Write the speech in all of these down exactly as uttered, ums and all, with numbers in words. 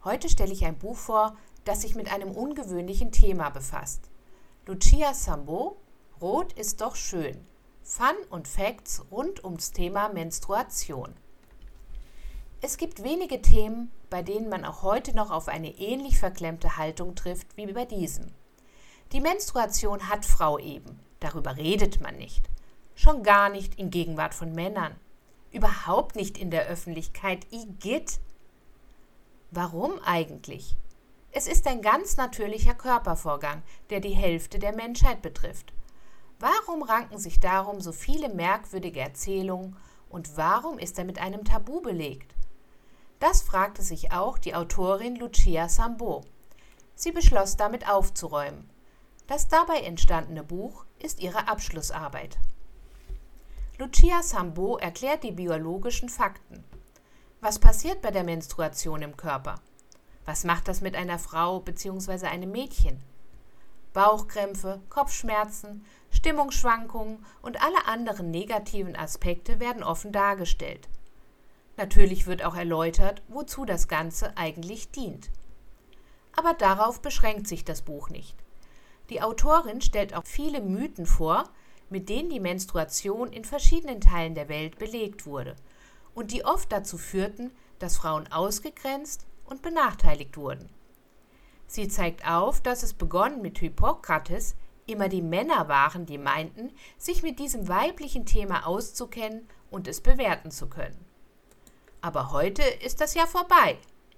Heute stelle ich ein Buch vor, das sich mit einem ungewöhnlichen Thema befasst. Lucia Sambeau, Rot ist doch schön. Fun und Facts rund ums Thema Menstruation. Es gibt wenige Themen, bei denen man auch heute noch auf eine ähnlich verklemmte Haltung trifft wie bei diesem. Die Menstruation hat Frau eben, darüber redet man nicht. Schon gar nicht in Gegenwart von Männern. Überhaupt nicht in der Öffentlichkeit, igitt. Warum eigentlich? Es ist ein ganz natürlicher Körpervorgang, der die Hälfte der Menschheit betrifft. Warum ranken sich darum so viele merkwürdige Erzählungen und warum ist er mit einem Tabu belegt? Das fragte sich auch die Autorin Lucia Sambeau. Sie beschloss damit aufzuräumen. Das dabei entstandene Buch ist ihre Abschlussarbeit. Lucia Sambeau erklärt die biologischen Fakten. Was passiert bei der Menstruation im Körper? Was macht das mit einer Frau bzw. einem Mädchen? Bauchkrämpfe, Kopfschmerzen, Stimmungsschwankungen und alle anderen negativen Aspekte werden offen dargestellt. Natürlich wird auch erläutert, wozu das Ganze eigentlich dient. Aber darauf beschränkt sich das Buch nicht. Die Autorin stellt auch viele Mythen vor, mit denen die Menstruation in verschiedenen Teilen der Welt belegt wurde und die oft dazu führten, dass Frauen ausgegrenzt und benachteiligt wurden. Sie zeigt auf, dass es begonnen mit Hippokrates immer die Männer waren, die meinten, sich mit diesem weiblichen Thema auszukennen und es bewerten zu können. Aber heute ist das ja vorbei.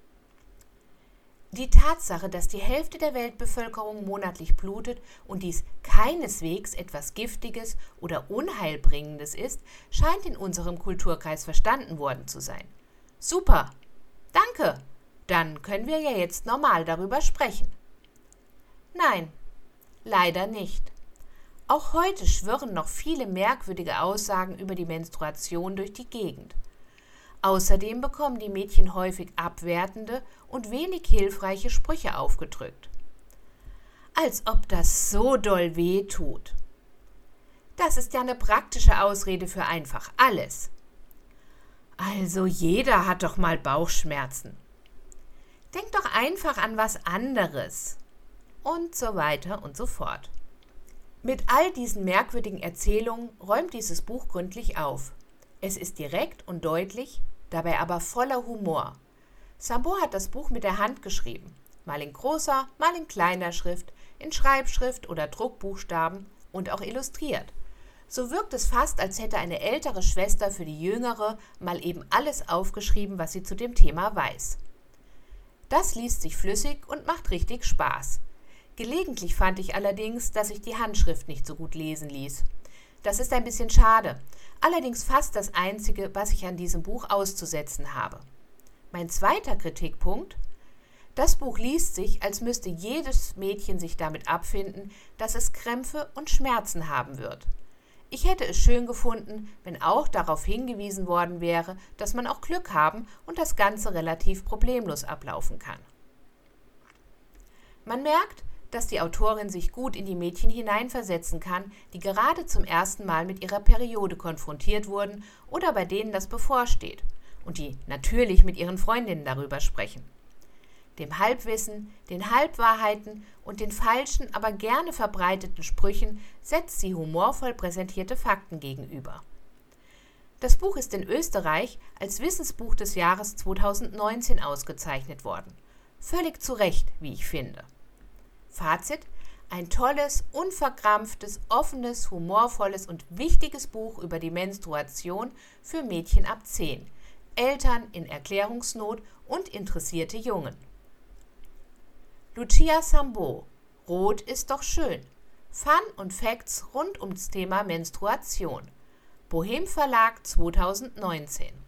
Die Tatsache, dass die Hälfte der Weltbevölkerung monatlich blutet und dies keineswegs etwas Giftiges oder Unheilbringendes ist, scheint in unserem Kulturkreis verstanden worden zu sein. Super! Danke! Dann können wir ja jetzt normal darüber sprechen. Nein, leider nicht. Auch heute schwirren noch viele merkwürdige Aussagen über die Menstruation durch die Gegend. Außerdem bekommen die Mädchen häufig abwertende und wenig hilfreiche Sprüche aufgedrückt. Als ob das so doll weh tut. Das ist ja eine praktische Ausrede für einfach alles. Also jeder hat doch mal Bauchschmerzen. Denk doch einfach an was anderes. Und so weiter und so fort. Mit all diesen merkwürdigen Erzählungen räumt dieses Buch gründlich auf. Es ist direkt und deutlich, dabei aber voller Humor. Sambeau hat das Buch mit der Hand geschrieben, mal in großer, mal in kleiner Schrift, in Schreibschrift oder Druckbuchstaben und auch illustriert. So wirkt es fast, als hätte eine ältere Schwester für die jüngere mal eben alles aufgeschrieben, was sie zu dem Thema weiß. Das liest sich flüssig und macht richtig Spaß. Gelegentlich fand ich allerdings, dass sich die Handschrift nicht so gut lesen ließ. Das ist ein bisschen schade, allerdings fast das Einzige, was ich an diesem Buch auszusetzen habe. Mein zweiter Kritikpunkt: Das Buch liest sich, als müsste jedes Mädchen sich damit abfinden, dass es Krämpfe und Schmerzen haben wird. Ich hätte es schön gefunden, wenn auch darauf hingewiesen worden wäre, dass man auch Glück haben und das Ganze relativ problemlos ablaufen kann. Man merkt, dass die Autorin sich gut in die Mädchen hineinversetzen kann, die gerade zum ersten Mal mit ihrer Periode konfrontiert wurden oder bei denen das bevorsteht und die natürlich mit ihren Freundinnen darüber sprechen. Dem Halbwissen, den Halbwahrheiten und den falschen, aber gerne verbreiteten Sprüchen setzt sie humorvoll präsentierte Fakten gegenüber. Das Buch ist in Österreich als Wissensbuch des Jahres zweitausendneunzehn ausgezeichnet worden. Völlig zu Recht, wie ich finde. Fazit: Ein tolles, unverkrampftes, offenes, humorvolles und wichtiges Buch über die Menstruation für Mädchen ab zehn, Eltern in Erklärungsnot und interessierte Jungen. Lucia Sambeau, Rot ist doch schön. Fun und Facts rund ums Thema Menstruation. Bohem Verlag zweitausendneunzehn.